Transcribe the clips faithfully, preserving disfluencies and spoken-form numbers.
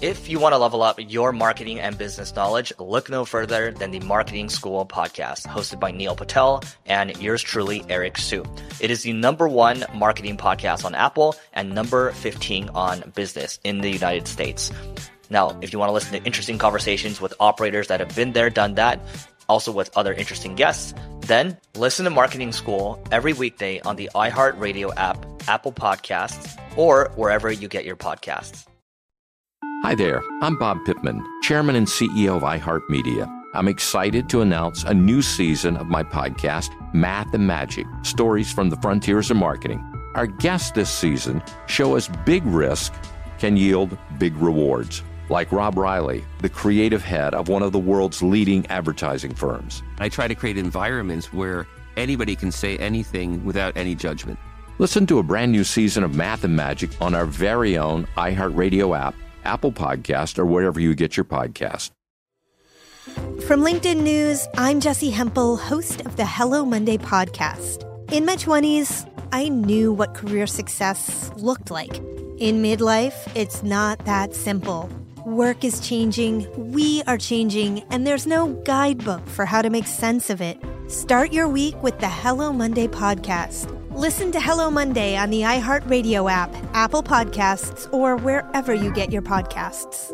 If you want to level up your marketing and business knowledge, look no further than the Marketing School podcast, hosted by Neil Patel and yours truly, Eric Su. It is the number one marketing podcast on Apple and number fifteen on business in the United States. Now, if you want to listen to interesting conversations with operators that have been there, done that, also with other interesting guests, then listen to Marketing School every weekday on the iHeartRadio app, Apple Podcasts, or wherever you get your podcasts. Hi there, I'm Bob Pittman, Chairman and C E O of iHeartMedia. I'm excited to announce a new season of my podcast, Math and Magic, Stories from the Frontiers of Marketing. Our guests this season show us big risk can yield big rewards, like Rob Riley, the creative head of one of the world's leading advertising firms. I try to create environments where anybody can say anything without any judgment. Listen to a brand new season of Math and Magic on our very own iHeartRadio app, Apple Podcast, or wherever you get your podcast. From LinkedIn News, I'm Jessie Hempel, host of the Hello Monday podcast. In my twenties, I knew what career success looked like. In midlife, it's not that simple. Work is changing, we are changing, and there's no guidebook for how to make sense of it. Start your week with the Hello Monday podcast. Listen to Hello Monday on the iHeartRadio app, Apple Podcasts, or wherever you get your podcasts.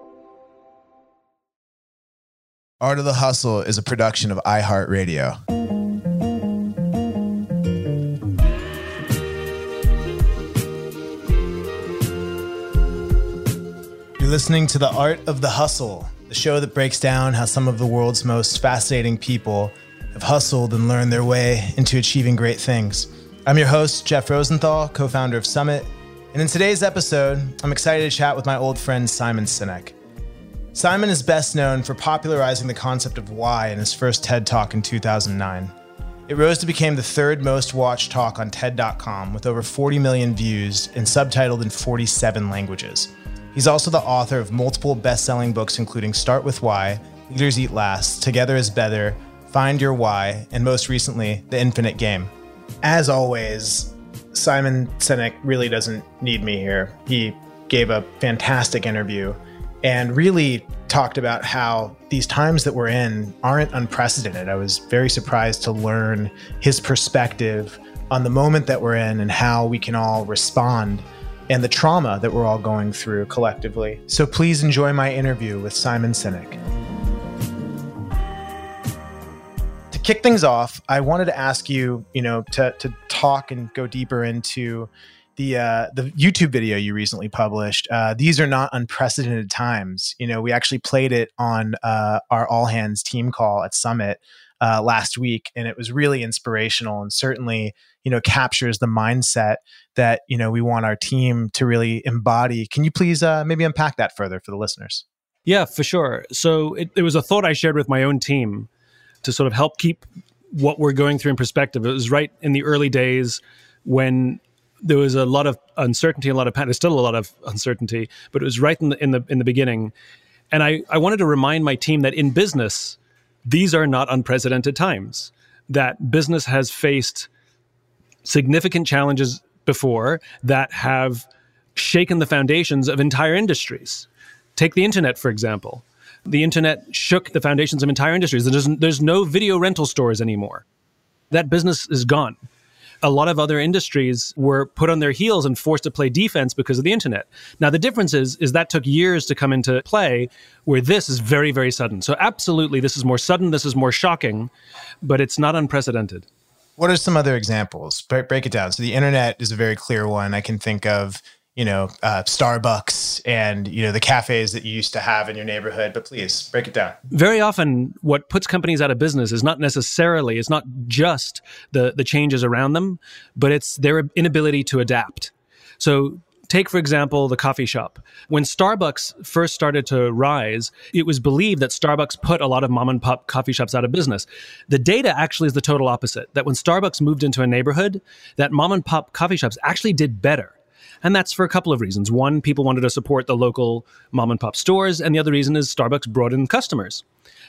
Art of the Hustle is a production of iHeartRadio. You're listening to The Art of the Hustle, the show that breaks down how some of the world's most fascinating people have hustled and learned their way into achieving great things. I'm your host, Jeff Rosenthal, co-founder of Summit, and in today's episode, I'm excited to chat with my old friend Simon Sinek. Simon is best known for popularizing the concept of why in his first TED Talk in two thousand nine. It rose to become the third most watched talk on TED dot com with over forty million views and subtitled in forty-seven languages. He's also the author of multiple best-selling books including Start With Why, Leaders Eat Last, Together Is Better, Find Your Why, and most recently, The Infinite Game. As always, Simon Sinek really doesn't need me here. He gave a fantastic interview and really talked about how these times that we're in aren't unprecedented. I was very surprised to learn his perspective on the moment that we're in and how we can all respond and the trauma that we're all going through collectively. So please enjoy my interview with Simon Sinek. To kick things off, I wanted to ask you, you know, to to talk and go deeper into the uh, the YouTube video you recently published. Uh, These are not unprecedented times. You know, we actually played it on uh, our all hands team call at Summit uh, last week, and it was really inspirational and certainly, you know, captures the mindset that, you know, we want our team to really embody. Can you please uh, maybe unpack that further for the listeners? Yeah, for sure. So it, it was a thought I shared with my own team to sort of help keep what we're going through in perspective. It was right in the early days when there was a lot of uncertainty, a lot of panic. There's still a lot of uncertainty, but it was right in the in the in the beginning. And I, I wanted to remind my team that in business, these are not unprecedented times. That business has faced significant challenges before that have shaken the foundations of entire industries. Take the internet, for example. The internet shook the foundations of entire industries. There's, there's no video rental stores anymore. That business is gone. A lot of other industries were put on their heels and forced to play defense because of the internet. Now, the difference is, is that took years to come into play, where this is very, very sudden. So absolutely, this is more sudden, this is more shocking, but it's not unprecedented. What are some other examples? Break, break it down. So the internet is a very clear one. I can think of, you know, uh, Starbucks and, you know, the cafes that you used to have in your neighborhood, but please break it down. Very often what puts companies out of business is not necessarily, it's not just the, the changes around them, but it's their inability to adapt. So take, for example, the coffee shop. When Starbucks first started to rise, it was believed that Starbucks put a lot of mom and pop coffee shops out of business. The data actually is the total opposite, that when Starbucks moved into a neighborhood, that mom and pop coffee shops actually did better. And that's for a couple of reasons. One, people wanted to support the local mom and pop stores. And the other reason is Starbucks brought in customers.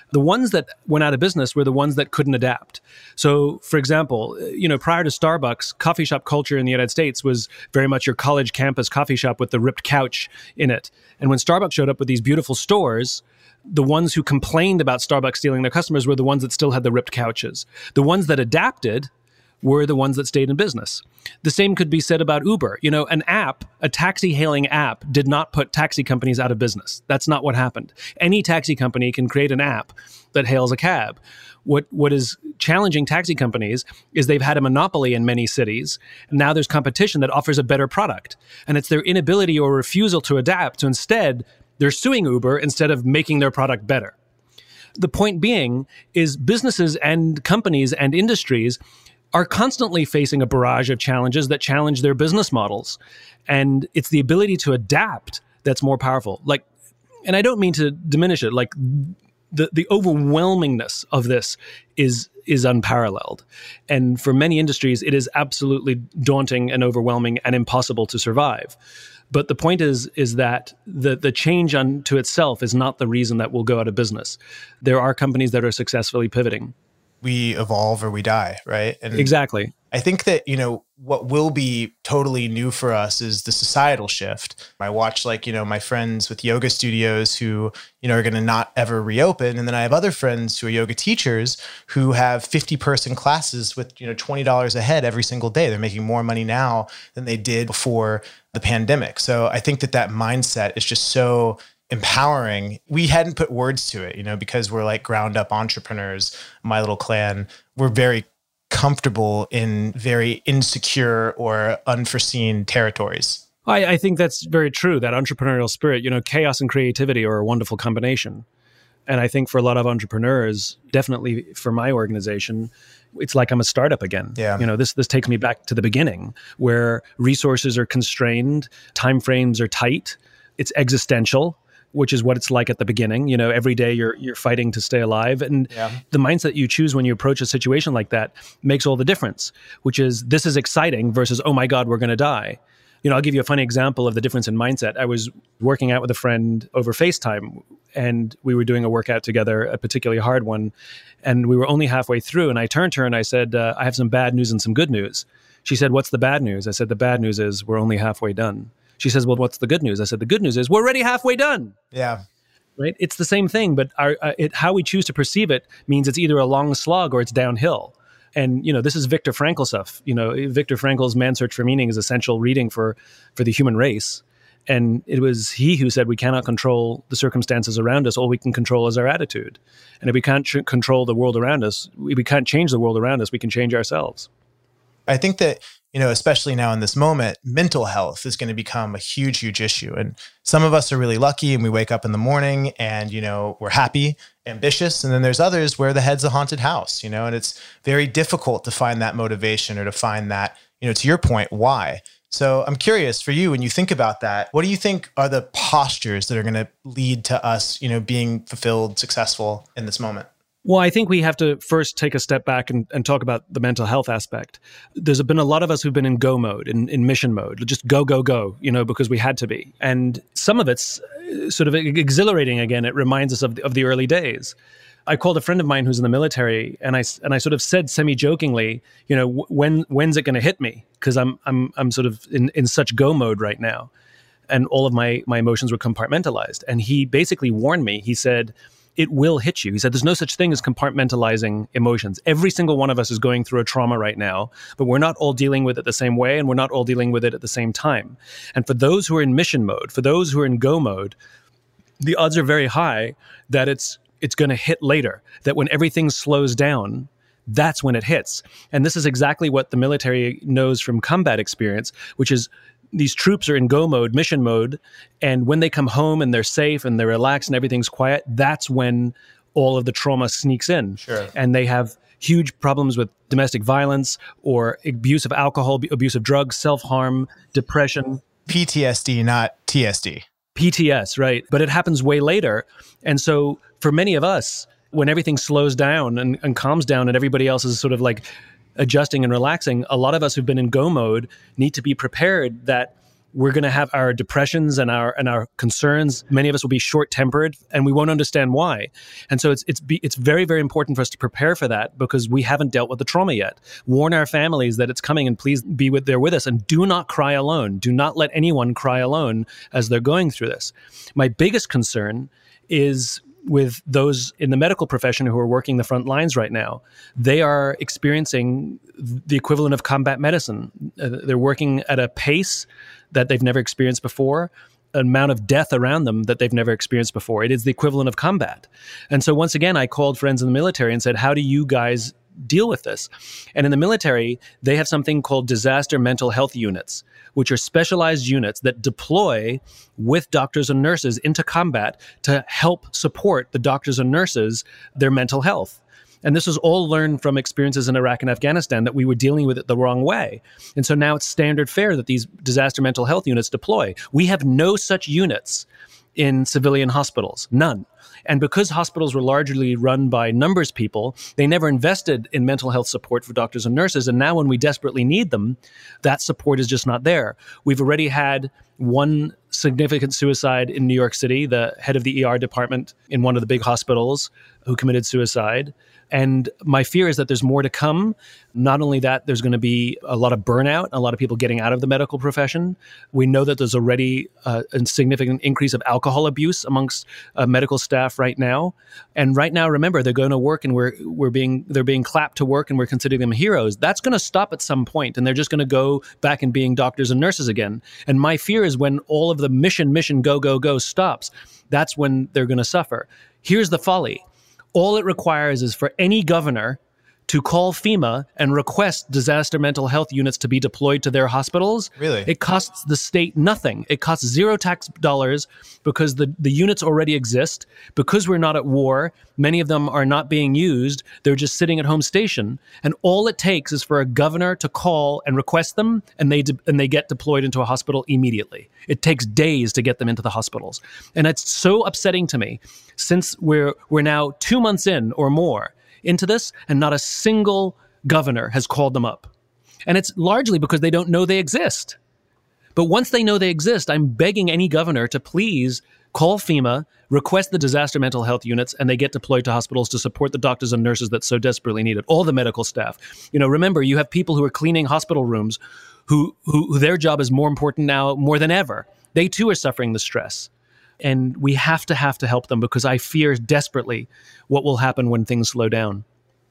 The ones that went out of business were the ones that couldn't adapt. So, for example, you know, prior to Starbucks, coffee shop culture in the United States was very much your college campus coffee shop with the ripped couch in it. And when Starbucks showed up with these beautiful stores, the ones who complained about Starbucks stealing their customers were the ones that still had the ripped couches. The ones that adapted were the ones that stayed in business. The same could be said about Uber. You know, an app, a taxi hailing app, did not put taxi companies out of business. That's not what happened. Any taxi company can create an app that hails a cab. What what is challenging taxi companies is they've had a monopoly in many cities, and now there's competition that offers a better product. And it's their inability or refusal to adapt. So instead, they're suing Uber instead of making their product better. The point being is businesses and companies and industries are constantly facing a barrage of challenges that challenge their business models. And it's the ability to adapt that's more powerful. Like, and I don't mean to diminish it, like the, the overwhelmingness of this is, is unparalleled. And for many industries, it is absolutely daunting and overwhelming and impossible to survive. But the point is, is that the, the change unto itself is not the reason that we'll go out of business. There are companies that are successfully pivoting. We evolve or we die, right? And exactly. I think that, you know, what will be totally new for us is the societal shift. I watch, like, you know, my friends with yoga studios who, you know, are going to not ever reopen. And then I have other friends who are yoga teachers who have fifty person classes with, you know, twenty dollars a head every single day. They're making more money now than they did before the pandemic. So I think that that mindset is just so empowering. We hadn't put words to it, you know, because we're like ground up entrepreneurs. My little clan, we're very comfortable in very insecure or unforeseen territories. I, I think that's very true. That entrepreneurial spirit, you know, chaos and creativity are a wonderful combination. And I think for a lot of entrepreneurs, definitely for my organization, it's like I'm a startup again. Yeah. You know, this this takes me back to the beginning where resources are constrained, timeframes are tight, it's existential, which is what it's like at the beginning. You know, every day you're you're fighting to stay alive. And yeah. the mindset you choose when you approach a situation like that makes all the difference, which is this is exciting versus, oh my God, we're going to die. You know, I'll give you a funny example of the difference in mindset. I was working out with a friend over FaceTime, and we were doing a workout together, a particularly hard one. And we were only halfway through. And I turned to her and I said, uh, I have some bad news and some good news. She said, what's the bad news? I said, the bad news is we're only halfway done. She says, well, what's the good news? I said, the good news is we're already halfway done. Yeah. Right? It's the same thing, but our, uh, it, how we choose to perceive it means it's either a long slog or it's downhill. And, you know, this is Viktor Frankl stuff. You know, Viktor Frankl's Man's Search for Meaning is essential reading for, for the human race. And it was he who said we cannot control the circumstances around us. All we can control is our attitude. And if we can't tr- control the world around us, we, we can't change the world around us. We can change ourselves. I think that, you know, especially now in this moment, mental health is going to become a huge, huge issue. And some of us are really lucky and we wake up in the morning and, you know, we're happy, ambitious. And then there's others where the head's a haunted house, you know, and it's very difficult to find that motivation or to find that, you know, to your point, why. So I'm curious for you, when you think about that, what do you think are the postures that are going to lead to us, you know, being fulfilled, successful in this moment? Well, I think we have to first take a step back and, and talk about the mental health aspect. There's been a lot of us who've been in go mode, in, in mission mode, just go, go, go, you know, because we had to be. And some of it's sort of exhilarating again. It reminds us of the, of the early days. I called a friend of mine who's in the military, and I and I sort of said semi-jokingly, you know, when when's it going to hit me? Because I'm I'm I'm sort of in, in such go mode right now, and all of my my emotions were compartmentalized. And he basically warned me. He said, it will hit you. He said, there's no such thing as compartmentalizing emotions. Every single one of us is going through a trauma right now, but we're not all dealing with it the same way, and we're not all dealing with it at the same time. And for those who are in mission mode, for those who are in go mode, the odds are very high that it's it's going to hit later, that when everything slows down, that's when it hits. And this is exactly what the military knows from combat experience, which is these troops are in go mode, mission mode, and when they come home and they're safe and they're relaxed and everything's quiet, that's when all of the trauma sneaks in. Sure. And they have huge problems with domestic violence or abuse of alcohol, abuse of drugs, self-harm, depression. P T S D, not T S D. P T S, right? But it happens way later. And so for many of us, when everything slows down and, and calms down and everybody else is sort of like adjusting and relaxing, a lot of us who've been in go mode need to be prepared that we're going to have our depressions and our and our concerns. Many of us will be short-tempered, and we won't understand why. And so it's it's be, it's very, very important for us to prepare for that, because we haven't dealt with the trauma yet. Warn our families that it's coming, and please be with there with us. And do not cry alone. Do not let anyone cry alone as they're going through this. My biggest concern is with those in the medical profession who are working the front lines right now. They are experiencing the equivalent of combat medicine. Uh, they're working at a pace that they've never experienced before, an amount of death around them that they've never experienced before. It is the equivalent of combat. And so once again, I called friends in the military and said, how do you guys deal with this? And in the military, they have something called disaster mental health units, which are specialized units that deploy with doctors and nurses into combat to help support the doctors and nurses, their mental health. And this was all learned from experiences in Iraq and Afghanistan, that we were dealing with it the wrong way. And so now it's standard fare that these disaster mental health units deploy. We have no such units in civilian hospitals, none. And because hospitals were largely run by numbers people, they never invested in mental health support for doctors and nurses. And now when we desperately need them, that support is just not there. We've already had one significant suicide in New York City, the head of the E R department in one of the big hospitals who committed suicide. And my fear is that there's more to come. Not only that, there's going to be a lot of burnout, a lot of people getting out of the medical profession. We know that there's already uh, a significant increase of alcohol abuse amongst uh, medical staff right now. And right now, remember, they're going to work, and we're we're being they're being clapped to work, and we're considering them heroes. That's going to stop at some point, and they're just going to go back and being doctors and nurses again. And my fear is when all of the mission, mission, go, go, go stops, that's when they're going to suffer. Here's the folly. All it requires is for any governor to call FEMA and request disaster mental health units to be deployed to their hospitals. Really? It costs the state nothing. It costs zero tax dollars because the, the units already exist. Because we're not at war, many of them are not being used. They're just sitting at home station. And all it takes is for a governor to call and request them, and they de- and they get deployed into a hospital immediately. It takes days to get them into the hospitals. And it's so upsetting to me, since we're we're now two months in or more into this, and not a single governor has called them up. And it's largely because they don't know they exist. But once they know they exist, I'm begging any governor to please call FEMA, request the disaster mental health units, and they get deployed to hospitals to support the doctors and nurses that so desperately need it, all the medical staff. You know, remember, you have people who are cleaning hospital rooms who, who, who their job is more important now more than ever. They too are suffering the stress. And we have to have to help them, because I fear desperately what will happen when things slow down.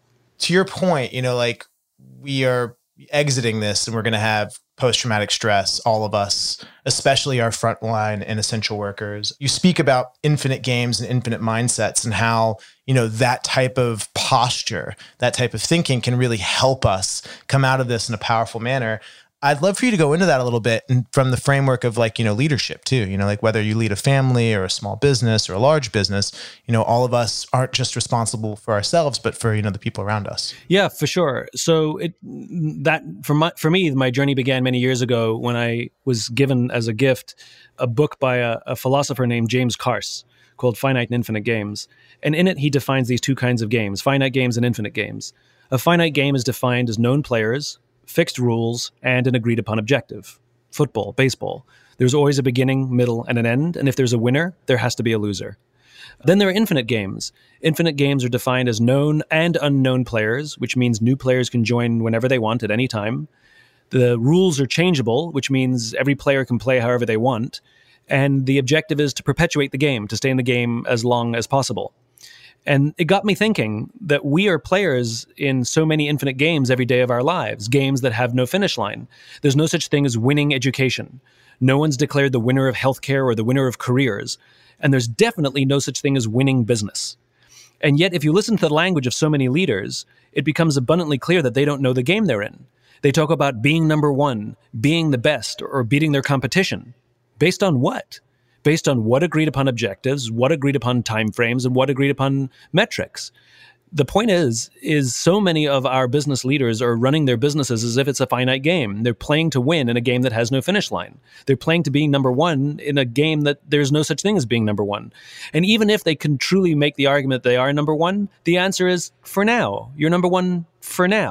To your point, you know, like we are exiting this and we're going to have post-traumatic stress, all of us, especially our frontline and essential workers. You speak about infinite games and infinite mindsets, and how, you know, that type of posture, that type of thinking can really help us come out of this in a powerful manner. I'd love for you to go into that a little bit, and from the framework of, like, you know, leadership too, you know, like whether you lead a family or a small business or a large business, you know, all of us aren't just responsible for ourselves, but for, you know, the people around us. Yeah, for sure. So it, that for my, for me, my journey began many years ago when I was given as a gift a book by a, a philosopher named James Carse called Finite and Infinite Games. And in it, he defines these two kinds of games, finite games and infinite games. A finite game is defined as known players, fixed rules, and an agreed upon objective. Football, baseball. There's always a beginning, middle, and an end. And if there's a winner, there has to be a loser. Then there are infinite games. Infinite games are defined as known and unknown players, which means new players can join whenever they want at any time. The rules are changeable, which means every player can play however they want. And the objective is to perpetuate the game, to stay in the game as long as possible. And it got me thinking that we are players in so many infinite games every day of our lives, games that have no finish line. There's no such thing as winning education. No one's declared the winner of healthcare or the winner of careers. And there's definitely no such thing as winning business. And yet, if you listen to the language of so many leaders, it becomes abundantly clear that they don't know the game they're in. They talk about being number one, being the best, or beating their competition. Based on what? Based on what agreed upon objectives, what agreed upon timeframes, and what agreed upon metrics. The point is, is so many of our business leaders are running their businesses as if it's a finite game. They're playing to win in a game that has no finish line. They're playing to being number one in a game that there's no such thing as being number one. And even if they can truly make the argument they are number one, the answer is for now. You're number one for now.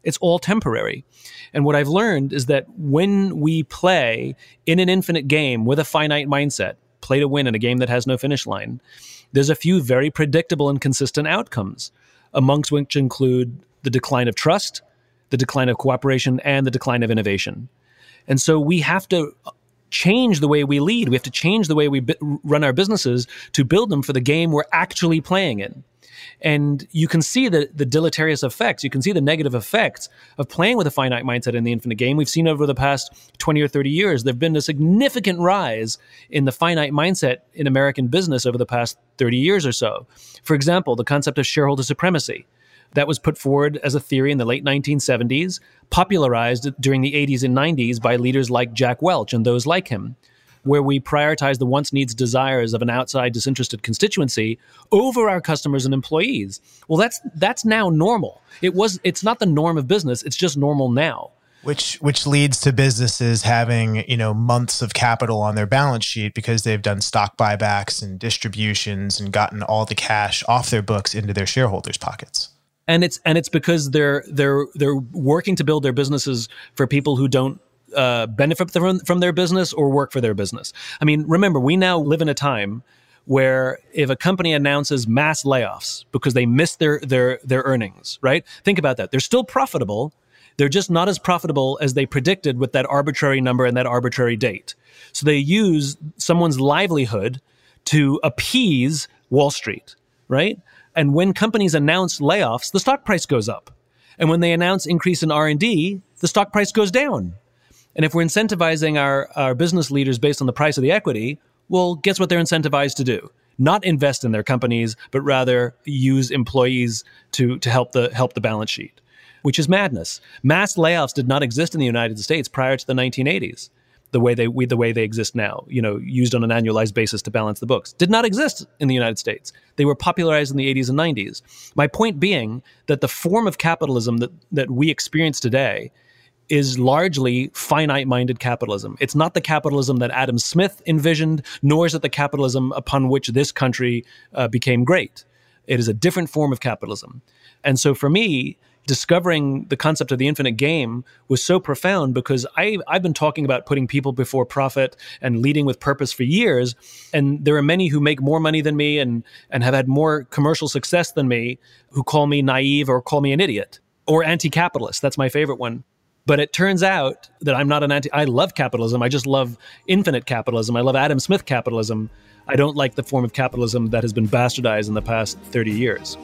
It's all temporary. And what I've learned is that when we play in an infinite game with a finite mindset, play to win in a game that has no finish line, there's a few very predictable and consistent outcomes, amongst which include the decline of trust, the decline of cooperation, and the decline of innovation. And so we have to change the way we lead. We have to change the way we b- run our businesses to build them for the game we're actually playing in. And you can see the, the deleterious effects. You can see the negative effects of playing with a finite mindset in the infinite game. We've seen over the past twenty or thirty years, there've been a significant rise in the finite mindset in American business over the past thirty years or so. For example, the concept of shareholder supremacy that was put forward as a theory in the late nineteen seventies, popularized during the eighties and nineties by leaders like Jack Welch and those like him, where we prioritize the wants, needs, desires of an outside disinterested constituency over our customers and employees. Well, that's that's now normal. It was it's not the norm of business, it's just normal now. Which which leads to businesses having, you know, months of capital on their balance sheet because they've done stock buybacks and distributions and gotten all the cash off their books into their shareholders' pockets. And it's and it's because they're they're they're working to build their businesses for people who don't Uh, benefit from, from their business or work for their business. I mean, remember, we now live in a time where if a company announces mass layoffs because they missed their their their earnings, right? Think about that. They're still profitable. They're just not as profitable as they predicted with that arbitrary number and that arbitrary date. So they use someone's livelihood to appease Wall Street, right? And when companies announce layoffs, the stock price goes up. And when they announce increase in R and D, the stock price goes down. And if we're incentivizing our, our business leaders based on the price of the equity, well, guess what they're incentivized to do? Not invest in their companies, but rather use employees to, to help the help the balance sheet, which is madness. Mass layoffs did not exist in the United States prior to the nineteen eighties, the way they we, the way they exist now, you know, used on an annualized basis to balance the books. Did not exist in the United States. They were popularized in the eighties and nineties. My point being that the form of capitalism that, that we experience today is largely finite-minded capitalism. It's not the capitalism that Adam Smith envisioned, nor is it the capitalism upon which this country uh, became great. It is a different form of capitalism. And so for me, discovering the concept of the infinite game was so profound because I, I've been talking about putting people before profit and leading with purpose for years. And there are many who make more money than me and, and have had more commercial success than me who call me naive or call me an idiot or anti-capitalist. That's my favorite one. But it turns out that I'm not an anti, I love capitalism. I just love infinite capitalism. I love Adam Smith capitalism. I don't like the form of capitalism that has been bastardized in the past thirty years.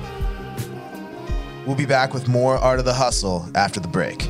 We'll be back with more Art of the Hustle after the break.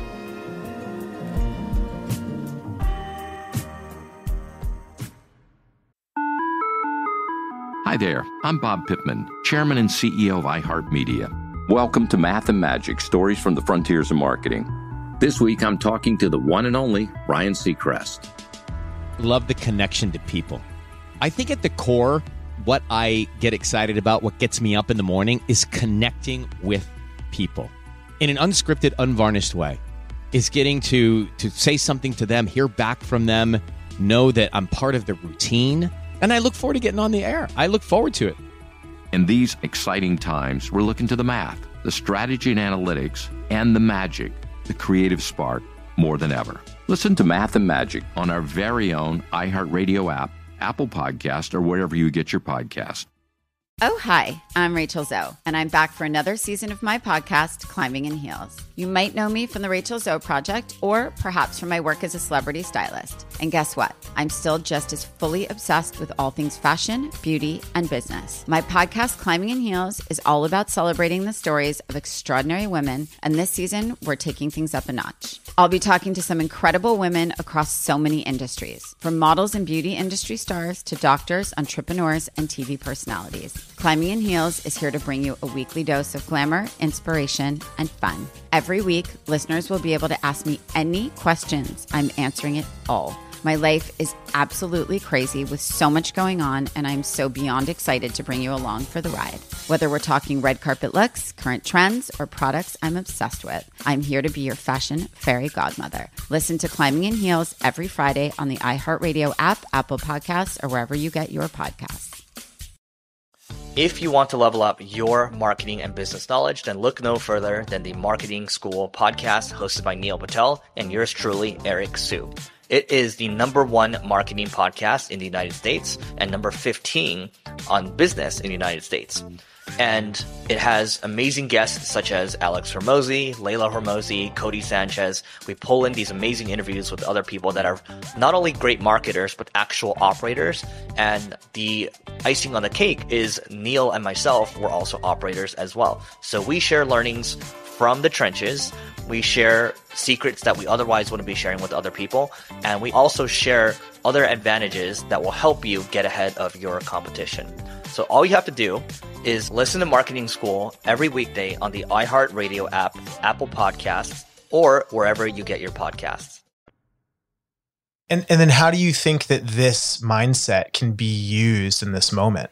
Hi there, I'm Bob Pittman, Chairman and C E O of iHeartMedia. Welcome to Math and Magic, Stories from the Frontiers of Marketing. This week, I'm talking to the one and only Ryan Seacrest. Love the connection to people. I think at the core, what I get excited about, what gets me up in the morning, is connecting with people in an unscripted, unvarnished way. Is getting to to say something to them, hear back from them, know that I'm part of the routine, and I look forward to getting on the air. I look forward to it. In these exciting times, we're looking to the math, the strategy and analytics, and the magic, the creative spark, more than ever. Listen to Math and Magic on our very own iHeartRadio app, Apple Podcast, or wherever you get your podcast. Oh, hi, I'm Rachel Zoe, and I'm back for another season of my podcast, Climbing in Heels. You might know me from the Rachel Zoe Project, or perhaps from my work as a celebrity stylist. And guess what? I'm still just as fully obsessed with all things fashion, beauty, and business. My podcast, Climbing in Heels, is all about celebrating the stories of extraordinary women, and this season, we're taking things up a notch. I'll be talking to some incredible women across so many industries, from models and beauty industry stars to doctors, entrepreneurs, and T V personalities. Climbing in Heels is here to bring you a weekly dose of glamour, inspiration, and fun. Every week, listeners will be able to ask me any questions. I'm answering it all. My life is absolutely crazy with so much going on, and I'm so beyond excited to bring you along for the ride. Whether we're talking red carpet looks, current trends, or products I'm obsessed with, I'm here to be your fashion fairy godmother. Listen to Climbing in Heels every Friday on the iHeartRadio app, Apple Podcasts, or wherever you get your podcasts. If you want to level up your marketing and business knowledge, then look no further than the Marketing School podcast hosted by Neil Patel and yours truly, Eric Siu. It is the number one marketing podcast in the United States and number fifteen on business in the United States. And it has amazing guests such as Alex Hormozi, Layla Hormozi, Cody Sanchez. We pull in these amazing interviews with other people that are not only great marketers, but actual operators. And the icing on the cake is Neil and myself were also operators as well. So we share learnings from the trenches. We share secrets that we otherwise wouldn't be sharing with other people. And we also share other advantages that will help you get ahead of your competition. So all you have to do is listen to Marketing School every weekday on the iHeartRadio app, Apple Podcasts, or wherever you get your podcasts. And and then how do you think that this mindset can be used in this moment?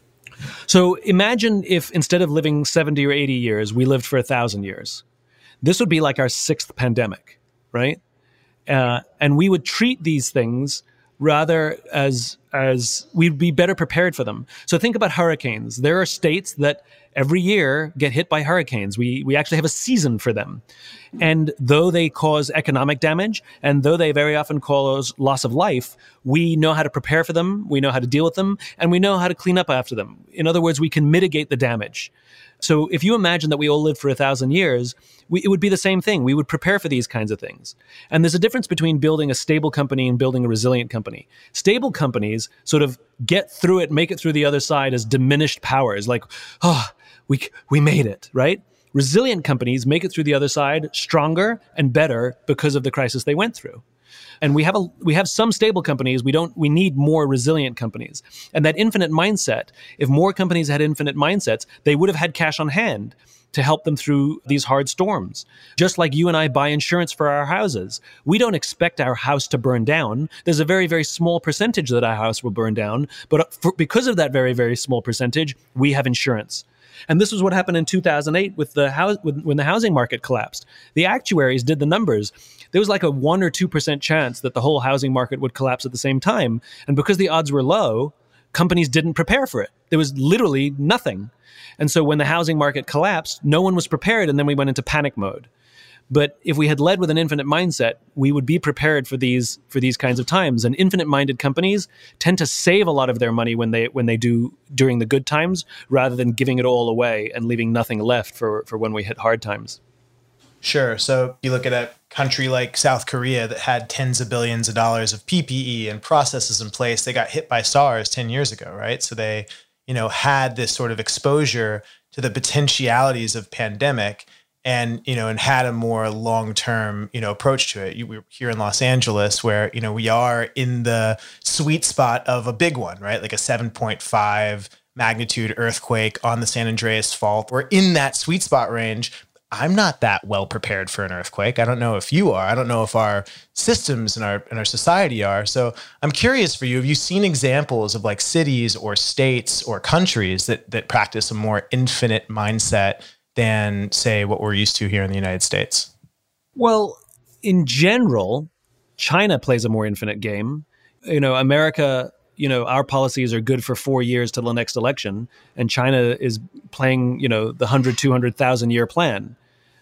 So imagine if instead of living seventy or eighty years, we lived for a thousand years. This would be like our sixth pandemic, right? Uh, and we would treat these things rather as as we'd be better prepared for them. So think about hurricanes. There are states that every year get hit by hurricanes. We we actually have a season for them. And though they cause economic damage, and though they very often cause loss of life, we know how to prepare for them, we know how to deal with them, and we know how to clean up after them. In other words, we can mitigate the damage. So if you imagine that we all lived for a thousand years, we, it would be the same thing. We would prepare for these kinds of things. And there's a difference between building a stable company and building a resilient company. Stable companies sort of get through it, make it through the other side as diminished powers, like, oh, we we made it, right? Resilient companies make it through the other side stronger and better because of the crisis they went through. And we have a we have some stable companies. We don't. We need more resilient companies. And that infinite mindset. If more companies had infinite mindsets, they would have had cash on hand to help them through these hard storms. Just like you and I buy insurance for our houses, we don't expect our house to burn down. There's a very very small percentage that our house will burn down, but for, because of that very very small percentage, we have insurance. And this was what happened in two thousand eight with the house when the housing market collapsed. The actuaries did the numbers. There was like a one or two percent chance that the whole housing market would collapse at the same time. And because the odds were low, companies didn't prepare for it. There was literally nothing. And so when the housing market collapsed, no one was prepared, and then we went into panic mode. But if we had led with an infinite mindset, we would be prepared for these for these kinds of times. And infinite-minded companies tend to save a lot of their money when they when they do during the good times, rather than giving it all away and leaving nothing left for, for when we hit hard times. Sure. So you look at a country like South Korea that had tens of billions of dollars of P P E and processes in place. They got hit by SARS ten years ago, right? So they, you know, had this sort of exposure to the potentialities of pandemic. And, you know, and had a more long-term, you know, approach to it. You, we're here in Los Angeles where, you know, we are in the sweet spot of a big one, right? Like a seven point five magnitude earthquake on the San Andreas Fault. We're in that sweet spot range. I'm not that well prepared for an earthquake. I don't know if you are. I don't know if our systems and our and our society are. So I'm curious for you, have you seen examples of like cities or states or countries that that practice a more infinite mindset than, say, what we're used to here in the United States? Well, in general, China plays a more infinite game. You know, America, you know, our policies are good for four years till the next election, and China is playing, you know, the one hundred, two hundred thousand year plan.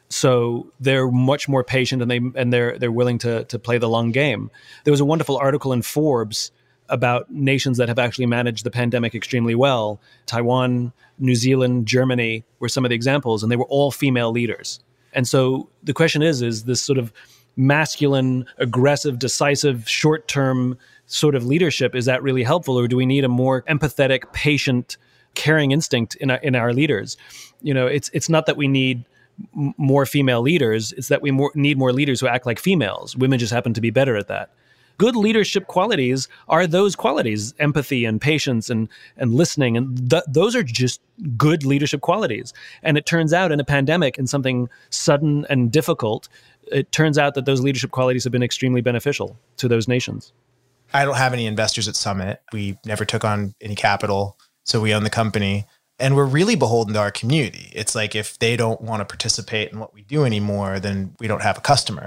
So they're much more patient, and they and they're they're willing to to play the long game. There was a wonderful article in Forbes about nations that have actually managed the pandemic extremely well. Taiwan, New Zealand, Germany were some of the examples, and they were all female leaders. And so the question is, is this sort of masculine, aggressive, decisive, short-term sort of leadership, is that really helpful? Or do we need a more empathetic, patient, caring instinct in our, in our leaders? You know, it's it's not that we need m- more female leaders, it's that we more, need more leaders who act like females. Women just happen to be better at that. Good leadership qualities are those qualities, empathy and patience and, and listening. And th- those are just good leadership qualities. And it turns out in a pandemic and something sudden and difficult, it turns out that those leadership qualities have been extremely beneficial to those nations. I don't have any investors at Summit. We never took on any capital, so we own the company. And we're really beholden to our community. It's like if they don't want to participate in what we do anymore, then we don't have a customer.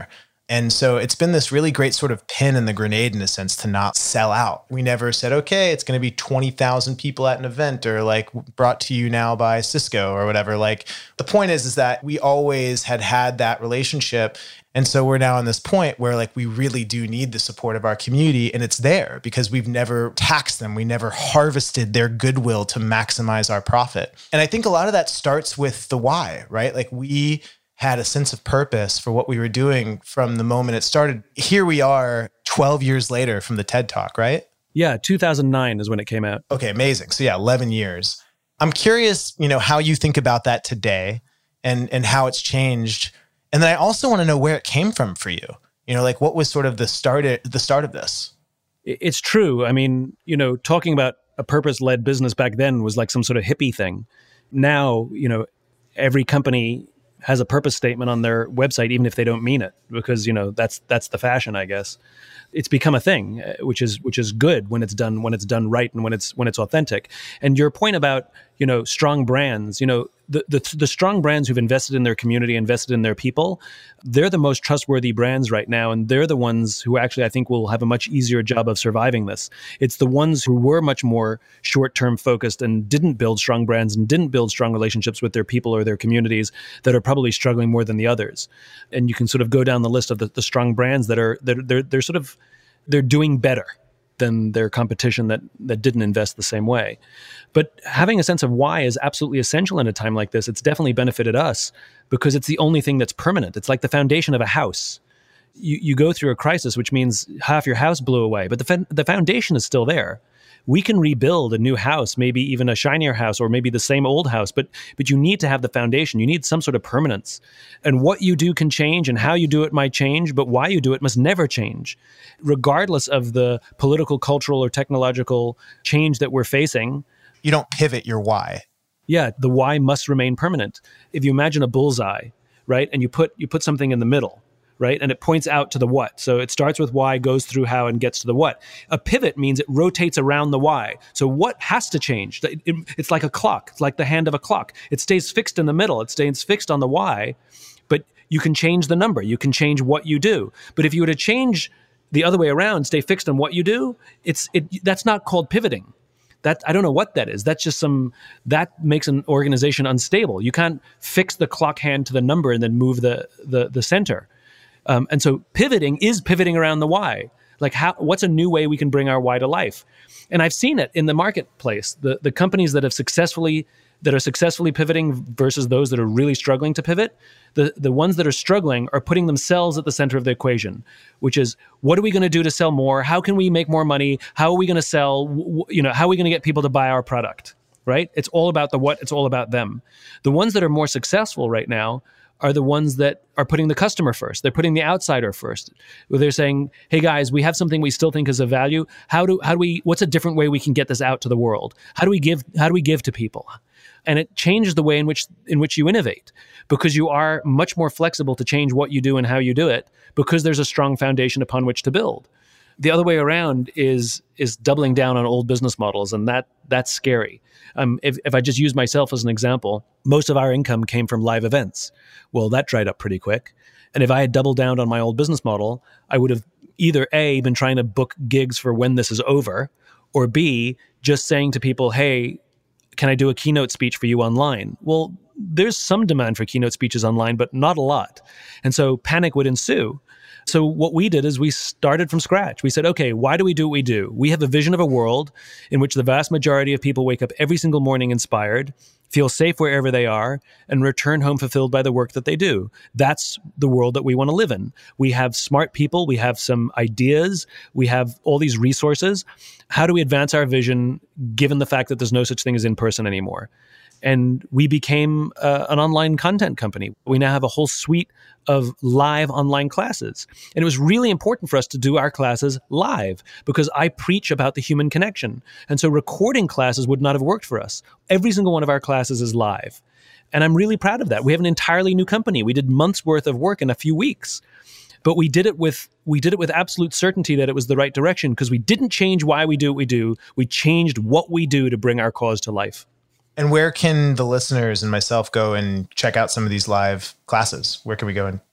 And so it's been this really great sort of pin in the grenade in a sense to not sell out. We never said, okay, it's going to be twenty thousand people at an event or like brought to you now by Cisco or whatever. Like the point is, is that we always had had that relationship. And so we're now on this point where like we really do need the support of our community, and it's there because we've never taxed them. We never harvested their goodwill to maximize our profit. And I think a lot of that starts with the why, right? Like we had a sense of purpose for what we were doing from the moment it started. Here we are twelve years later from the TED Talk, right? Yeah, two thousand nine is when it came out. Okay, amazing. So yeah, eleven years. I'm curious, you know, how you think about that today and and how it's changed. And then I also want to know where it came from for you. You know, like what was sort of the start the start of this? It's true. I mean, you know, talking about a purpose-led business back then was like some sort of hippie thing. Now, you know, every company has a purpose statement on their website, even if they don't mean it, because, you know, that's that's the fashion, I guess. It's become a thing, which is which is good when it's done when it's done right and when it's when it's authentic. And your point about, you know, strong brands, you know, the the, the strong brands who've invested in their community, invested in their people, they're the most trustworthy brands right now, and they're the ones who actually I think will have a much easier job of surviving this. It's the ones who were much more short-term focused and didn't build strong brands and didn't build strong relationships with their people or their communities that are probably struggling more than the others. And you can sort of go down the list of the, the strong brands that are they're, they're they're sort of they're doing better than their competition that that didn't invest the same way. But having a sense of why is absolutely essential in a time like this. It's definitely benefited us because it's the only thing that's permanent. It's like the foundation of a house. You you go through a crisis, which means half your house blew away, but the fa- the foundation is still there. We can rebuild a new house, maybe even a shinier house, or maybe the same old house, but but you need to have the foundation. You need some sort of permanence. And what you do can change, and how you do it might change, but why you do it must never change. Regardless of the political, cultural, or technological change that we're facing. You don't pivot your why. Yeah, the why must remain permanent. If you imagine a bullseye, right, and you put you put something in the middle, right? And it points out to the what. So it starts with why, goes through how, and gets to the what. A pivot means it rotates around the why. So what has to change? It, it, it's like a clock. It's like the hand of a clock. It stays fixed in the middle. It stays fixed on the why, but you can change the number. You can change what you do. But if you were to change the other way around, stay fixed on what you do, it's it. That's not called pivoting. That, I don't know what that is. That's just some, that makes an organization unstable. You can't fix the clock hand to the number and then move the the, the center. Um, and so pivoting is pivoting around the why. Like how, what's a new way we can bring our why to life? And I've seen it in the marketplace. The the companies that have successfully, that are successfully pivoting versus those that are really struggling to pivot, the, the ones that are struggling are putting themselves at the center of the equation, which is, what are we going to do to sell more? How can we make more money? How are we going to sell? You know, how are we going to get people to buy our product, right? It's all about the what, it's all about them. The ones that are more successful right now are the ones that are putting the customer first. They're putting the outsider first. Where they're saying, hey guys, we have something we still think is of value. How do how do we, what's a different way we can get this out to the world? How do we give how do we give to people? And it changes the way in which in which you innovate, because you are much more flexible to change what you do and how you do it, because there's a strong foundation upon which to build. The other way around is is doubling down on old business models, and that that's scary. Um, if, if I just use myself as an example, most of our income came from live events. Well, that dried up pretty quick. And if I had doubled down on my old business model, I would have either A, been trying to book gigs for when this is over, or B, just saying to people, hey, can I do a keynote speech for you online? Well, there's some demand for keynote speeches online, but not a lot. And so panic would ensue. So what we did is we started from scratch. We said, okay, why do we do what we do? We have a vision of a world in which the vast majority of people wake up every single morning inspired, feel safe wherever they are, and return home fulfilled by the work that they do. That's the world that we want to live in. We have smart people. We have some ideas. We have all these resources. How do we advance our vision given the fact that there's no such thing as in-person anymore? And we became uh, an online content company. We now have a whole suite of live online classes. And it was really important for us to do our classes live because I preach about the human connection. And so recording classes would not have worked for us. Every single one of our classes is live. And I'm really proud of that. We have an entirely new company. We did months worth of work in a few weeks. But we did it with we did it with absolute certainty that it was the right direction because we didn't change why we do what we do. We changed what we do to bring our cause to life. And where can the listeners and myself go and check out some of these live classes? Where can we go? And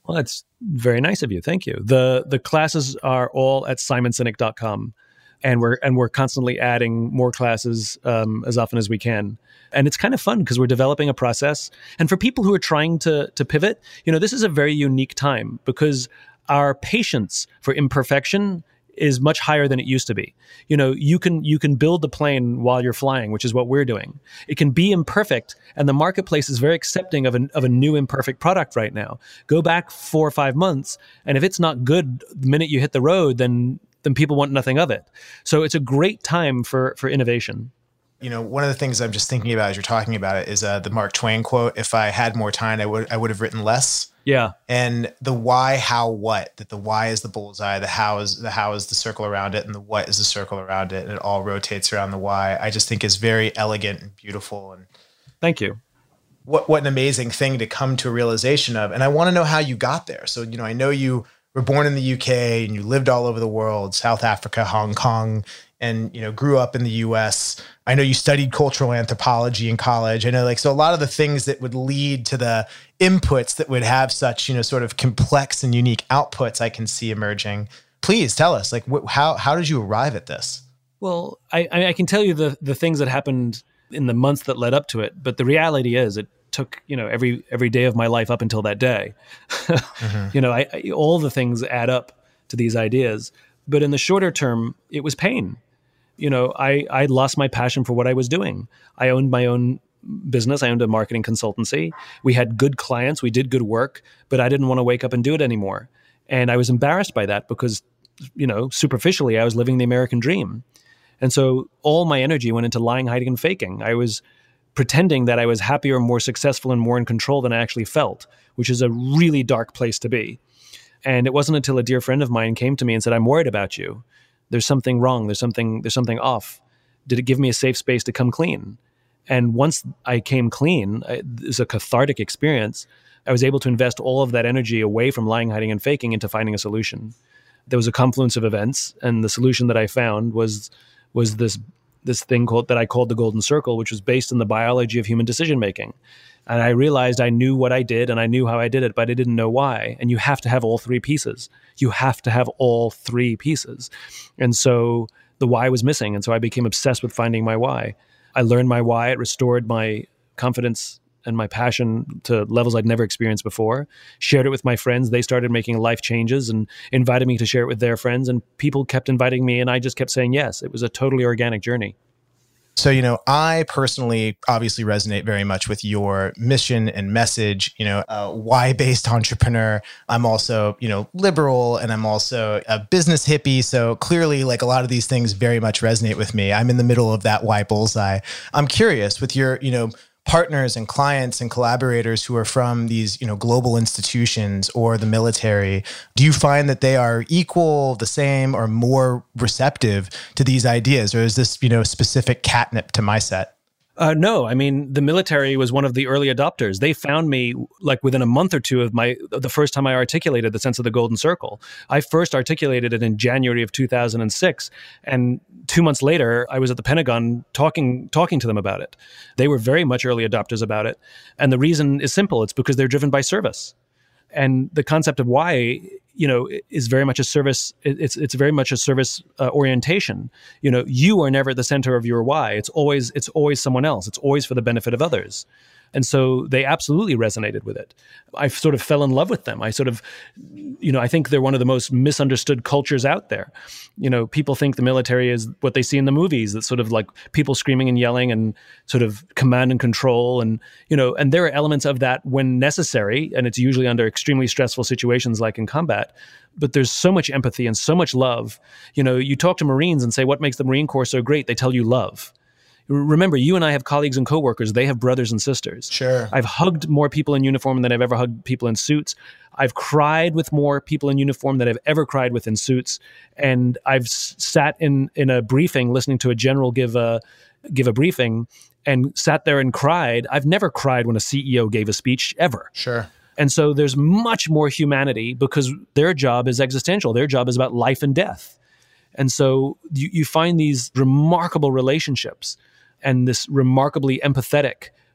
Well, that's very nice of you. Thank you. The the classes are all at simon sinek dot com. And we're and we're constantly adding more classes um, as often as we can. And it's kind of fun because we're developing a process. And for people who are trying to to pivot, you know, this is a very unique time because our patience for imperfection is much higher than it used to be. You know, you can you can build the plane while you're flying, which is what we're doing. It can be imperfect, and the marketplace is very accepting of a, of a new imperfect product right now. Go back four or five months, and if it's not good the minute you hit the road, then then people want nothing of it. So it's a great time for for innovation. You know, one of the things I'm just thinking about as you're talking about it is uh, the Mark Twain quote, if I had more time, I would I would have written less. Yeah. And the why, how, what, that the why is the bullseye, the how is the how is the circle around it, and the what is the circle around it, and it all rotates around the why, I just think is very elegant and beautiful. And thank you. What what an amazing thing to come to a realization of. And I want to know how you got there. So, you know, I know you were born in the U K and you lived all over the world, South Africa, Hong Kong, and, you know, grew up in the U S. I know you studied cultural anthropology in college. I know, like, so a lot of the things that would lead to the inputs that would have such, you know, sort of complex and unique outputs I can see emerging. Please tell us, like, wh- how how did you arrive at this? Well, I, I can tell you the the things that happened in the months that led up to it, but the reality is it took, you know, every every day of my life up until that day. mm-hmm. You know, I, I, all the things add up to these ideas. But in the shorter term, it was pain. You know, I, I lost my passion for what I was doing. I owned my own business. I owned a marketing consultancy. We had good clients. We did good work, but I didn't want to wake up and do it anymore. And I was embarrassed by that because, you know, superficially, I was living the American dream. And so all my energy went into lying, hiding, and faking. I was pretending that I was happier, more successful, and more in control than I actually felt, which is a really dark place to be. And it wasn't until a dear friend of mine came to me and said, I'm worried about you. There's something wrong. There's something, there's something off. Did it give me a safe space to come clean? And once I came clean, it was a cathartic experience. I was able to invest all of that energy away from lying, hiding, and faking into finding a solution. There was a confluence of events, and the solution that I found was was this this thing called that I called the Golden Circle, which was based on the biology of human decision making. And I realized I knew what I did and I knew how I did it, but I didn't know why. And you have to have all three pieces. You have to have all three pieces. And so the why was missing. And so I became obsessed with finding my why. I learned my why. It restored my confidence and my passion to levels I'd never experienced before. Shared it with my friends. They started making life changes and invited me to share it with their friends. And people kept inviting me and I just kept saying yes. It was a totally organic journey. So, you know, I personally obviously resonate very much with your mission and message, you know, a why-based entrepreneur. I'm also, you know, liberal, and I'm also a business hippie. So clearly, like, a lot of these things very much resonate with me. I'm in the middle of that why bullseye. I'm curious, with your, you know, partners and clients and collaborators who are from these, you know, global institutions or the military, do you find that they are equal, the same, or more receptive to these ideas? Or is this, you know, specific catnip to my set? Uh, no, I mean, the military was one of the early adopters. They found me like within a month or two of my the first time I articulated the sense of the Golden Circle. I first articulated it in January of two thousand six, and two months later, I was at the Pentagon talking talking to them about it. They were very much early adopters about it, and the reason is simple: it's because they're driven by service. And the concept of why, you know, is very much a service. It's it's very much a service uh, orientation. You know, you are never at the center of your why. It's always it's always someone else. It's always for the benefit of others. And so they absolutely resonated with it. I sort of fell in love with them. I sort of, you know, I think they're one of the most misunderstood cultures out there. You know, people think the military is what they see in the movies, that sort of like people screaming and yelling and sort of command and control. And, you know, and there are elements of that when necessary, and it's usually under extremely stressful situations like in combat. But there's so much empathy and so much love. You know, you talk to Marines and say, what makes the Marine Corps so great? They tell you love. Remember, you and I have colleagues and coworkers. They have brothers and sisters. Sure. I've hugged more people in uniform than I've ever hugged people in suits. I've cried with more people in uniform than I've ever cried with in suits. And I've s- sat in, in a briefing listening to a general give a, give a briefing and sat there and cried. I've never cried when a C E O gave a speech, ever. Sure. And so there's much more humanity because their job is existential. Their job is about life and death. And so you, you find these remarkable relationships and this remarkably empathetic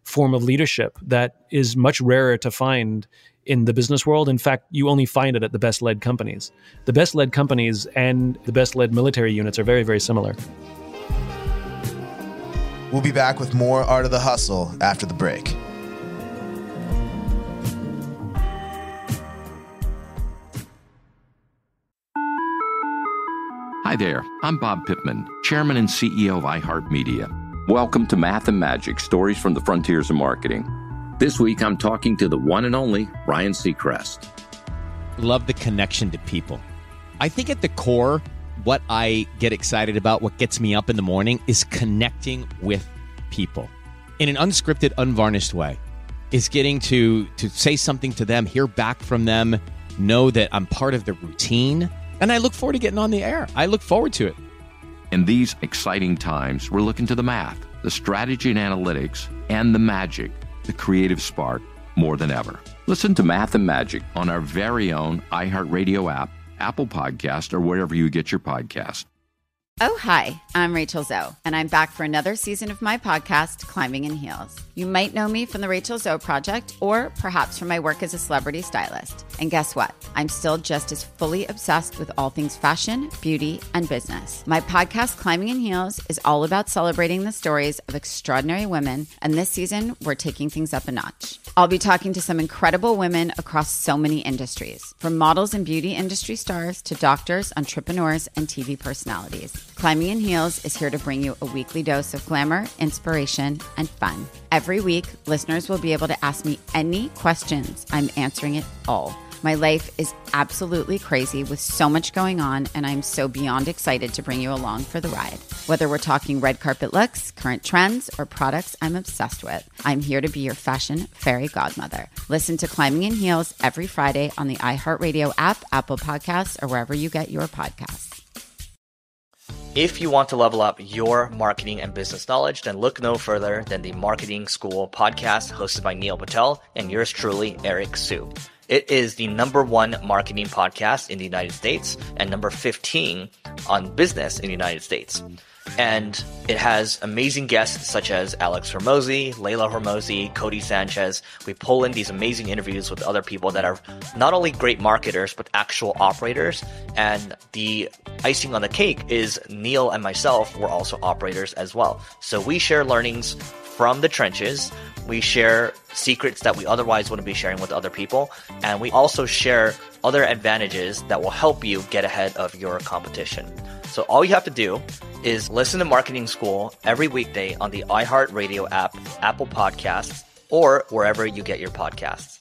form of leadership that is much rarer to find in the business world. In fact, you only find it at the best-led companies. The best-led companies and the best-led military units are very, very similar. We'll be back with more Art of the Hustle after the break. Hi there, I'm Bob Pittman, Chairman and C E O of iHeartMedia. Welcome to Math and Magic, Stories from the Frontiers of Marketing. This week, I'm talking to the one and only Ryan Seacrest. Love the connection to people. I think at the core, what I get excited about, what gets me up in the morning, is connecting with people in an unscripted, unvarnished way. Is getting to to say something to them, hear back from them, know that I'm part of the routine, and I look forward to getting on the air. I look forward to it. In these exciting times, we're looking to the math, the strategy and analytics, and the magic, the creative spark, more than ever. Listen to Math and Magic on our very own iHeartRadio app, Apple Podcast, or wherever you get your podcast. Oh, hi, I'm Rachel Zoe, and I'm back for another season of my podcast, Climbing in Heels. You might know me from the Rachel Zoe Project, or perhaps from my work as a celebrity stylist. And guess what? I'm still just as fully obsessed with all things fashion, beauty, and business. My podcast, Climbing in Heels, is all about celebrating the stories of extraordinary women, and this season, we're taking things up a notch. I'll be talking to some incredible women across so many industries, from models and beauty industry stars to doctors, entrepreneurs, and T V personalities. Climbing in Heels is here to bring you a weekly dose of glamour, inspiration, and fun. Every week, listeners will be able to ask me any questions. I'm answering it all. My life is absolutely crazy with so much going on, and I'm so beyond excited to bring you along for the ride. Whether we're talking red carpet looks, current trends, or products I'm obsessed with, I'm here to be your fashion fairy godmother. Listen to Climbing in Heels every Friday on the iHeartRadio app, Apple Podcasts, or wherever you get your podcasts. If you want to level up your marketing and business knowledge, then look no further than the Marketing School podcast hosted by Neil Patel and yours truly, Eric Siu. It is the number one marketing podcast in the United States and number fifteen on business in the United States. And it has amazing guests such as Alex Hormozi, Layla Hormozi, Cody Sanchez. We pull in these amazing interviews with other people that are not only great marketers, but actual operators. And the icing on the cake is Neil and myself were also operators as well. So we share learnings from the trenches. We share secrets that we otherwise wouldn't be sharing with other people. And we also share other advantages that will help you get ahead of your competition. So all you have to do is listen to Marketing School every weekday on the iHeartRadio app, Apple Podcasts, or wherever you get your podcasts.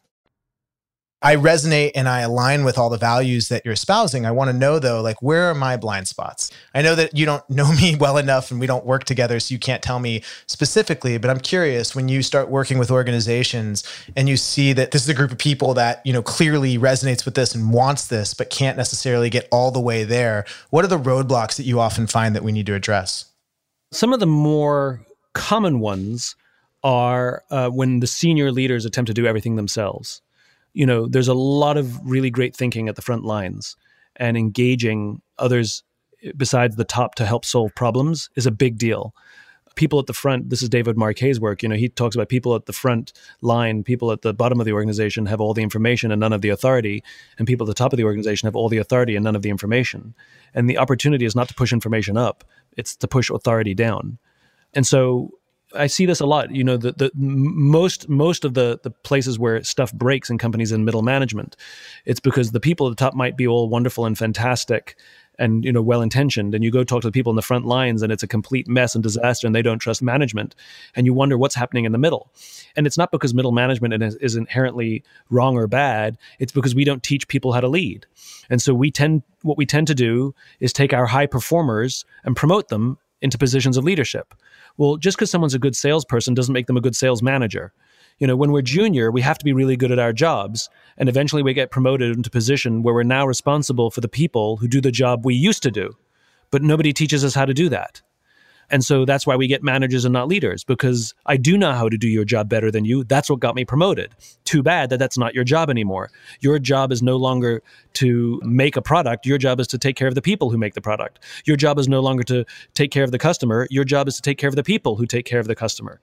I resonate and I align with all the values that you're espousing. I want to know though, like, where are my blind spots? I know that you don't know me well enough and we don't work together, so you can't tell me specifically, but I'm curious, when you start working with organizations and you see that this is a group of people that, you know, clearly resonates with this and wants this, but can't necessarily get all the way there, what are the roadblocks that you often find that we need to address? Some of the more common ones are uh, when the senior leaders attempt to do everything themselves. You know, there's a lot of really great thinking at the front lines, and engaging others besides the top to help solve problems is a big deal. People at the front, this is David Marquet's work, you know, he talks about people at the front line, people at the bottom of the organization have all the information and none of the authority, and people at the top of the organization have all the authority and none of the information. And the opportunity is not to push information up, it's to push authority down. And so I see this a lot. You know, the, the most most of the, the places where stuff breaks in companies in middle management, it's because the people at the top might be all wonderful and fantastic and, you know, well-intentioned. And you go talk to the people in the front lines and it's a complete mess and disaster and they don't trust management. And you wonder what's happening in the middle. And it's not because middle management is, is inherently wrong or bad. It's because we don't teach people how to lead. And so we tend, what we tend to do is take our high performers and promote them into positions of leadership. Well, just because someone's a good salesperson doesn't make them a good sales manager. You know, when we're junior, we have to be really good at our jobs. And eventually we get promoted into a position where we're now responsible for the people who do the job we used to do. But nobody teaches us how to do that. And so that's why we get managers and not leaders, because I do know how to do your job better than you. That's what got me promoted. Too bad that that's not your job anymore. Your job is no longer to make a product. Your job is to take care of the people who make the product. Your job is no longer to take care of the customer. Your job is to take care of the people who take care of the customer.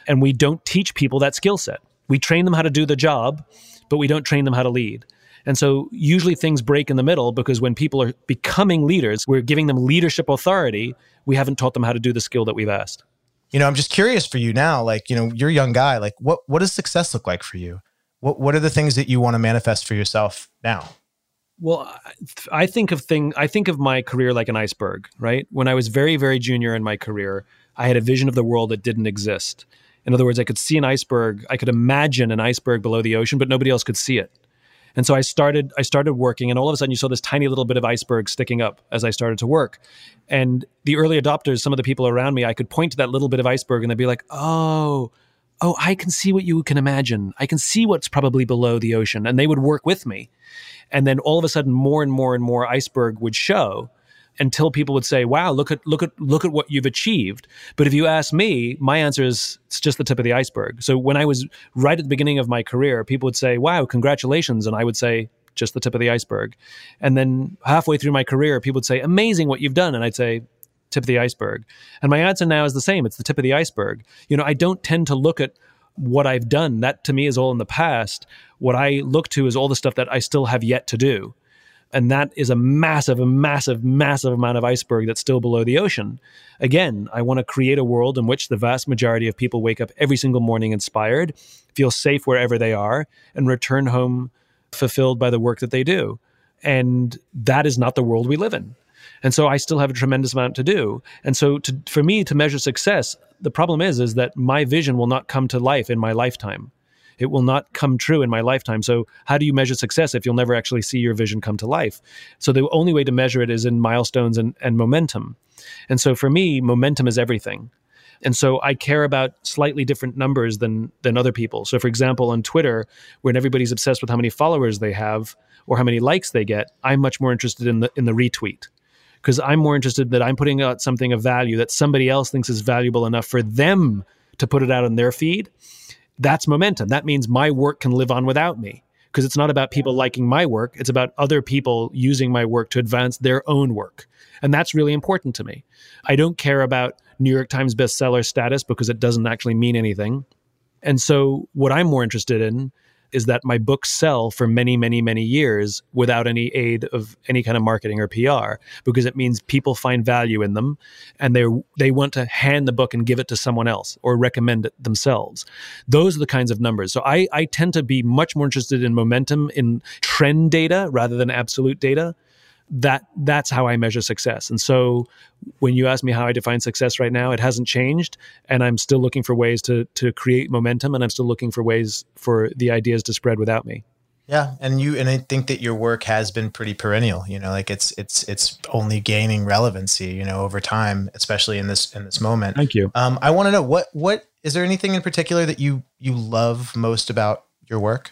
And we don't teach people that skill set. We train them how to do the job, but we don't train them how to lead. And so usually things break in the middle because when people are becoming leaders, we're giving them leadership authority. We haven't taught them how to do the skill that we've asked. You know, I'm just curious for you now, like, you know, you're a young guy, like what, what does success look like for you? What, what are the things that you want to manifest for yourself now? Well, I think of thing. I think of my career like an iceberg, right? When I was very, very junior in my career, I had a vision of the world that didn't exist. In other words, I could see an iceberg. I could imagine an iceberg below the ocean, but nobody else could see it. And so I started, I started working, and all of a sudden you saw this tiny little bit of iceberg sticking up as I started to work. And the early adopters, some of the people around me, I could point to that little bit of iceberg and they'd be like, oh, oh, I can see what you can imagine. I can see what's probably below the ocean. And they would work with me. And then all of a sudden more and more and more iceberg would show until people would say, wow, look at look at look at what you've achieved. But if you ask me, my answer is it's just the tip of the iceberg. So when I was right at the beginning of my career, people would say, wow, congratulations. And I would say, just the tip of the iceberg. And then halfway through my career, people would say, amazing what you've done. And I'd say, tip of the iceberg. And my answer now is the same. It's the tip of the iceberg. You know, I don't tend to look at what I've done. That to me is all in the past. What I look to is all the stuff that I still have yet to do. And that is a massive, a massive, massive amount of iceberg that's still below the ocean. Again, I want to create a world in which the vast majority of people wake up every single morning inspired, feel safe wherever they are, and return home fulfilled by the work that they do. And that is not the world we live in. And so I still have a tremendous amount to do. And so to, for me to measure success, the problem is, is that my vision will not come to life in my lifetime. It will not come true in my lifetime. So how do you measure success if you'll never actually see your vision come to life? So the only way to measure it is in milestones and, and momentum. And so for me, momentum is everything. And so I care about slightly different numbers than than other people. So for example, on Twitter, when everybody's obsessed with how many followers they have or how many likes they get, I'm much more interested in the in the retweet. Because I'm more interested that I'm putting out something of value that somebody else thinks is valuable enough for them to put it out on their feed. That's momentum. That means my work can live on without me, because it's not about people liking my work. It's about other people using my work to advance their own work. And that's really important to me. I don't care about New York Times bestseller status because it doesn't actually mean anything. And so what I'm more interested in is that my books sell for many, many, many years without any aid of any kind of marketing or P R, because it means people find value in them and they they want to hand the book and give it to someone else or recommend it themselves. Those are the kinds of numbers. So I, I tend to be much more interested in momentum, in trend data rather than absolute data. That that's how I measure success. And so when you ask me how I define success right now, it hasn't changed. And I'm still looking for ways to to create momentum, and I'm still looking for ways for the ideas to spread without me. Yeah. And you, and I think that your work has been pretty perennial, you know, like it's, it's, it's only gaining relevancy, you know, over time, especially in this, in this moment. Thank you. Um, I want to know what, what, is there anything in particular that you, you love most about your work?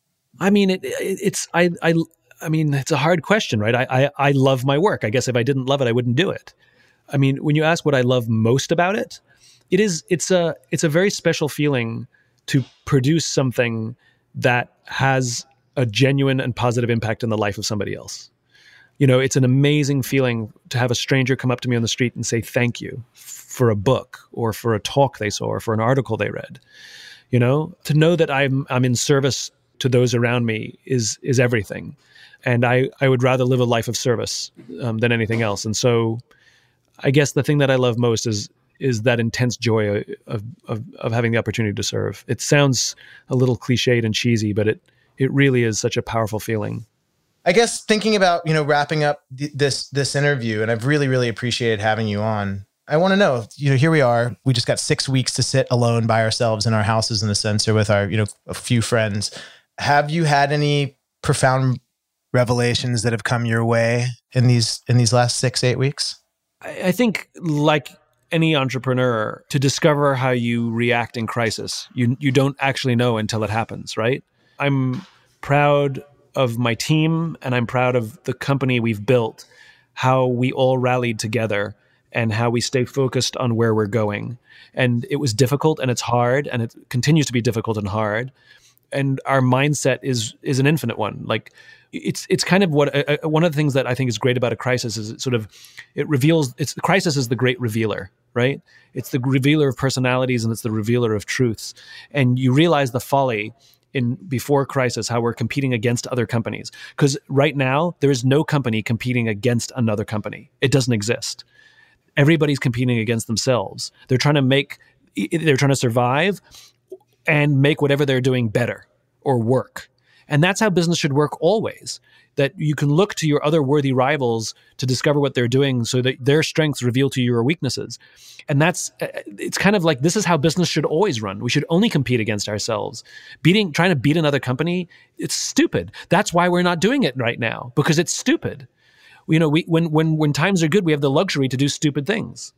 I mean, it, it it's, I, I, I mean, it's a hard question, right? I, I I love my work. I guess if I didn't love it, I wouldn't do it. I mean, when you ask what I love most about it, it is it's a it's a very special feeling to produce something that has a genuine and positive impact in the life of somebody else. You know, it's an amazing feeling to have a stranger come up to me on the street and say thank you for a book or for a talk they saw or for an article they read. You know, to know that I'm I'm in service to those around me is is everything. And I, I would rather live a life of service um, than anything else. And so I guess the thing that I love most is is that intense joy of, of, of having the opportunity to serve. It sounds a little cliched and cheesy, but it it really is such a powerful feeling. I guess thinking about, you know, wrapping up th- this this interview, and I've really, really appreciated having you on. I want to know, you know, here we are. We just got six weeks to sit alone by ourselves in our houses in a sense, or with our, you know, a few friends. Have you had any profound revelations that have come your way in these in these last six, eight weeks? I, I think, like any entrepreneur, to discover how you react in crisis, you you don't actually know until it happens, right? I'm proud of my team, and I'm proud of the company we've built, how we all rallied together and how we stay focused on where we're going. And it was difficult and it's hard, and it continues to be difficult and hard. and our mindset is is an infinite one. Like it's it's kind of what uh, one of the things that I think is great about a crisis is it sort of it reveals. It's the crisis is the great revealer, right? It's the revealer of personalities and it's the revealer of truths. And you realize the folly in before crisis, how we're competing against other companies. Because right now, there is no company competing against another company. It doesn't exist. Everybody's competing against themselves. They're trying to make, they're trying to survive and make whatever they're doing better or work. And that's how business should work always. That you can look to your other worthy rivals to discover what they're doing so that their strengths reveal to you your weaknesses. And that's, it's kind of like, this is how business should always run. We should only compete against ourselves. Beating, trying to beat another company, it's stupid. That's why we're not doing it right now, because it's stupid. You know, we, when, when, when times are good, we have the luxury to do stupid things.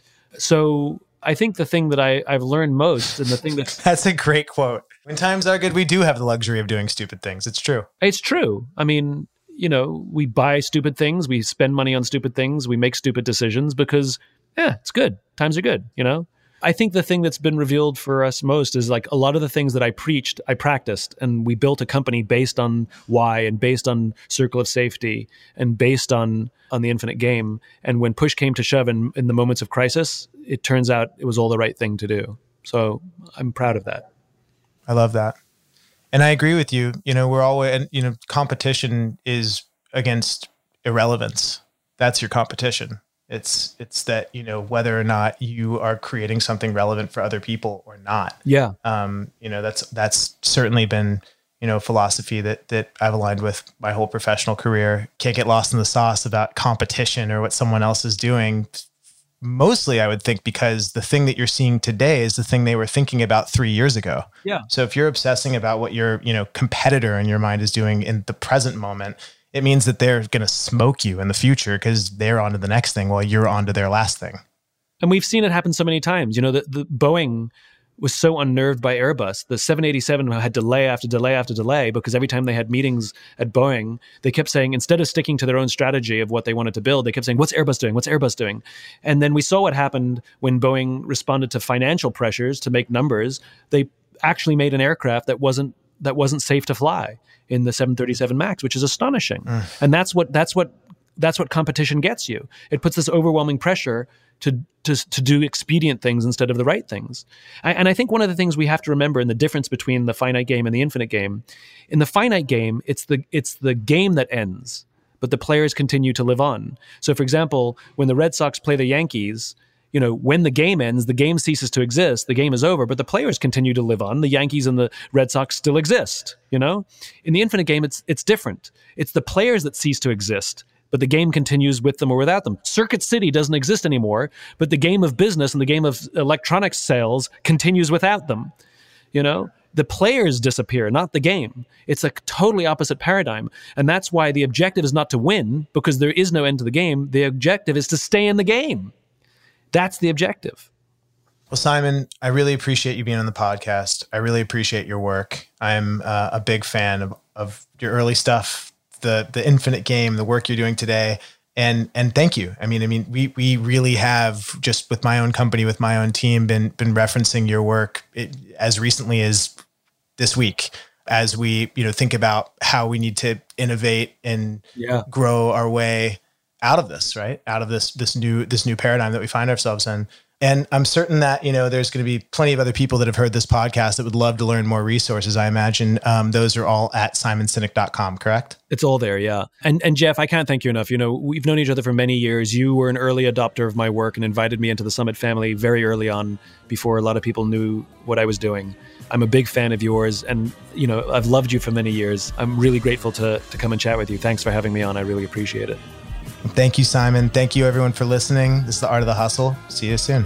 So I think the thing that I, I've learned most and the thing that's... That's a great quote. When times are good, we do have the luxury of doing stupid things. It's true. It's true. I mean, you know, we buy stupid things, we spend money on stupid things, we make stupid decisions because, yeah, it's good. Times are good, you know? I think the thing that's been revealed for us most is like a lot of the things that I preached, I practiced, and we built a company based on why and based on circle of safety and based on on the infinite game. And when push came to shove in, in the moments of crisis, it turns out it was all the right thing to do. So I'm proud of that. I love that. And I agree with you. You know, we're always, you know, competition is against irrelevance. That's your competition. It's, it's that, you know, whether or not you are creating something relevant for other people or not. Yeah. Um, you know, that's, that's certainly been, you know, philosophy that, that I've aligned with my whole professional career. Can't get lost in the sauce about competition or what someone else is doing. Mostly, I would think, because the thing that you're seeing today is the thing they were thinking about three years ago. Yeah. So if you're obsessing about what your, you know, competitor in your mind is doing in the present moment, it means that they're going to smoke you in the future because they're on to the next thing while you're on to their last thing. And we've seen it happen so many times. You know, the, the Boeing was so unnerved by Airbus. The seven eighty-seven had delay after delay after delay because every time they had meetings at Boeing, they kept saying, instead of sticking to their own strategy of what they wanted to build, they kept saying, what's Airbus doing? What's Airbus doing? And then we saw what happened when Boeing responded to financial pressures to make numbers. They actually made an aircraft that wasn't that wasn't safe to fly in the seven thirty-seven MAX, which is astonishing. Mm. And that's what that's what that's what competition gets you. It puts this overwhelming pressure to to to do expedient things instead of the right things. I, and I think one of the things we have to remember in the difference between the finite game and the infinite game, in the finite game, it's the it's the game that ends, but the players continue to live on. So, for example, when the Red Sox play the Yankees, you know, when the game ends, the game ceases to exist. The game is over, but the players continue to live on. The Yankees and the Red Sox still exist. You know, in the infinite game, it's it's different. It's the players that cease to exist, but the game continues with them or without them. Circuit City doesn't exist anymore, but the game of business and the game of electronics sales continues without them. You know, the players disappear, not the game. It's a totally opposite paradigm. And that's why the objective is not to win, because there is no end to the game. The objective is to stay in the game. That's the objective. Well, Simon, I really appreciate you being on the podcast. I really appreciate your work. I'm uh, a big fan of, of your early stuff, the the infinite game, the work you're doing today. And and thank you. I mean, I mean, we we really have, just with my own company, with my own team, been been referencing your work it, as recently as this week, as we, you know, think about how we need to innovate and yeah. grow our way out of this, right? Out of this this new this new paradigm that we find ourselves in. And I'm certain that, you know, there's going to be plenty of other people that have heard this podcast that would love to learn more resources. I imagine um, those are all at simon sinek dot com, correct? It's all there, yeah. And and Jeff, I can't thank you enough. You know, we've known each other for many years. You were an early adopter of my work and invited me into the Summit family very early on, before a lot of people knew what I was doing. I'm a big fan of yours, and, you know, I've loved you for many years. I'm really grateful to to come and chat with you. Thanks for having me on. I really appreciate it. Thank you, Simon. Thank you, everyone, for listening. This is The Art of the Hustle. See you soon.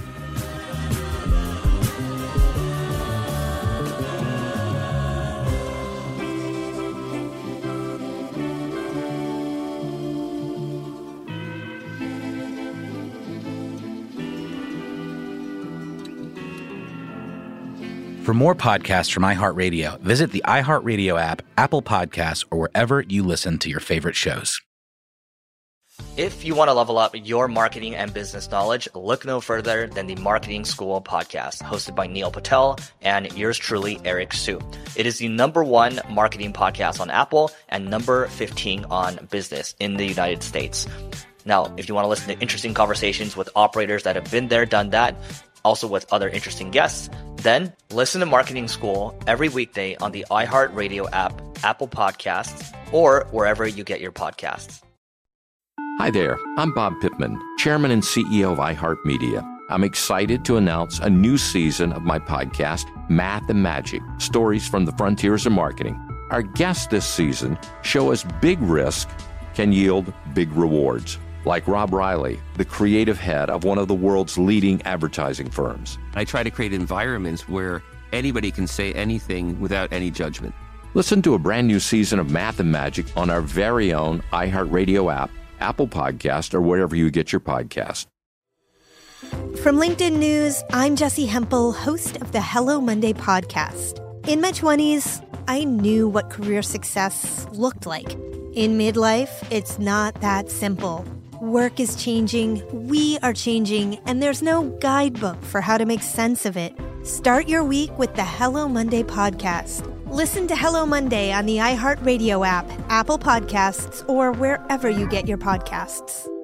For more podcasts from iHeartRadio, visit the iHeartRadio app, Apple Podcasts, or wherever you listen to your favorite shows. If you want to level up your marketing and business knowledge, look no further than the Marketing School podcast, hosted by Neil Patel and yours truly, Eric Su. It is the number one marketing podcast on Apple and number fifteen on business in the United States. Now, if you want to listen to interesting conversations with operators that have been there, done that, also with other interesting guests, then listen to Marketing School every weekday on the iHeartRadio app, Apple Podcasts, or wherever you get your podcasts. Hi there, I'm Bob Pittman, Chairman and C E O of iHeartMedia. I'm excited to announce a new season of my podcast, Math and Magic, Stories from the Frontiers of Marketing. Our guests this season show us big risk can yield big rewards, like Rob Riley, the creative head of one of the world's leading advertising firms. I try to create environments where anybody can say anything without any judgment. Listen to a brand new season of Math and Magic on our very own iHeartRadio app, Apple Podcast, or wherever you get your podcast. From LinkedIn News, I'm Jessi Hempel, host of the Hello Monday podcast. In my twenties, I knew what career success looked like. In midlife, it's not that simple. Work is changing, we are changing, and there's no guidebook for how to make sense of it. Start your week with the Hello Monday podcast. Listen to Hello Monday on the iHeartRadio app, Apple Podcasts, or wherever you get your podcasts.